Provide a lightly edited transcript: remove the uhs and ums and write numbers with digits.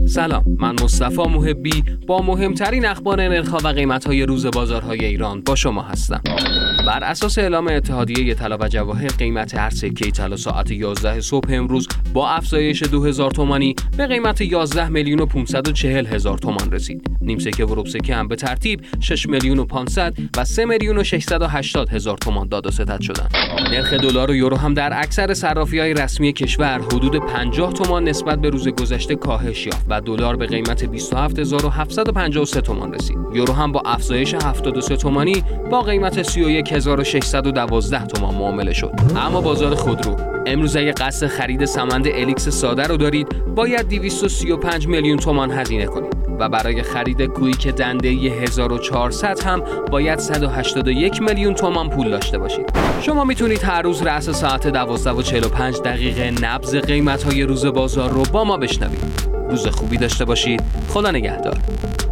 سلام، من مصطفی محبی با مهمترین اخبار نرخ‌ها و قیمت‌های روز بازارهای ایران با شما هستم. بر اساس اعلام اتحادیه طلا و جواهر، قیمت هر سکه طلا ساعت 11 صبح امروز با افزایش 2000 تومانی به قیمت 11,540,000 تومان رسید. نیم سکه و ربع سکه هم به ترتیب 6,500,000 و 3,680,000 تومان داد و ستد شدند. نرخ دلار و یورو هم در اکثر صرافی‌های رسمی کشور حدود 50 تومان نسبت به روز گذشته کاهش یافت و دلار به قیمت 27753 تومان رسید. یورو هم با افزایش 73 تومانی با قیمت 31612 تومان معامله شد. اما بازار خودرو امروز اگه قصد خرید سمند الیکس ساده رو دارید باید 235 میلیون تومان هزینه کنید و برای خرید کویک دنده 1400 هم باید 181 میلیون تومان پول داشته باشید. شما میتونید هر روز رأس ساعت 12:45 نبض قیمت‌های روز بازار رو با ما بشنوید. روز خوبی داشته باشید. خدا نگهدار.